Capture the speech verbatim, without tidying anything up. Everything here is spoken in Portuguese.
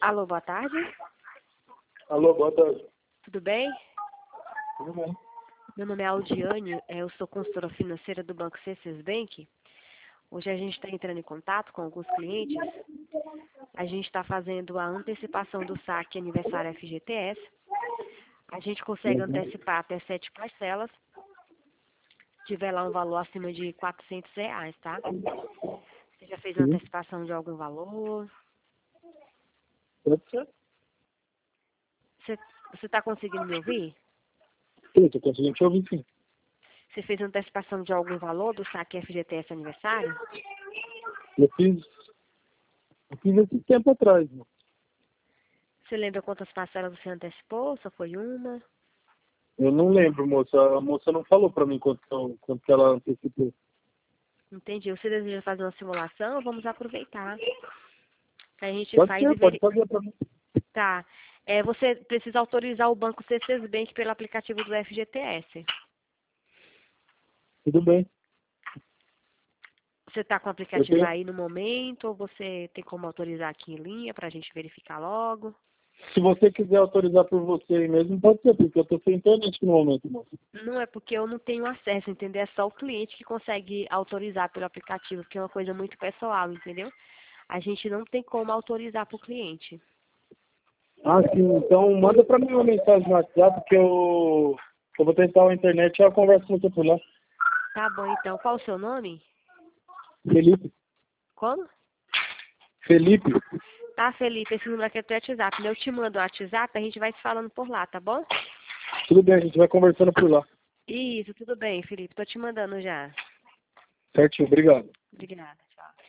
Alô, boa tarde. Alô, boa tarde. Tudo bem? Tudo bem? Meu nome é Aldiane, eh, eu sou consultora financeira do Banco C C Bank. Hoje a gente está entrando em contato com alguns clientes. A gente está fazendo a antecipação do saque aniversário F G T S. A gente consegue Uhum. antecipar até sete parcelas. Se tiver lá um valor acima de quatrocentos reais, tá? Você já fez uma Sim, antecipação de algum valor? pode ser. Você está conseguindo me ouvir? Sim, estou conseguindo te ouvir, sim. Você fez antecipação de algum valor do saque F G T S aniversário? Eu fiz, eu fiz esse tempo atrás, mano. Você lembra quantas parcelas você antecipou? Só foi uma? Eu não lembro, moça. A moça não falou pra mim quanto, que eu- quanto que ela antecipou. Entendi. Você deseja fazer uma simulação? Vamos aproveitar. A gente Pode faz e ser, pode verifica. fazer pra mim. Tá. É, você precisa autorizar o banco C C Bank pelo aplicativo do F G T S. Tudo bem. Você está com o Eu aplicativo tenho. aí no momento ou você tem como autorizar aqui em linha para a gente verificar logo? Se você quiser autorizar por você aí mesmo, pode ser, porque eu tô sem internet no momento, moça. Não é porque eu não tenho acesso, entendeu? É só o cliente que consegue autorizar pelo aplicativo, porque é uma coisa muito pessoal, entendeu? A gente não tem como autorizar para o cliente. Ah, sim. Então manda pra mim uma mensagem no WhatsApp que eu, que eu vou testar a internet e eu converso com você por lá. Tá bom, então. Qual o seu nome? Felipe. Como? Felipe. Tá, Felipe, esse número aqui é do WhatsApp. Eu te mando o WhatsApp, a gente vai se falando por lá, tá bom? Tudo bem, a gente vai conversando por lá. Isso, tudo bem, Felipe. Tô te mandando já. Certinho, obrigado. Obrigada.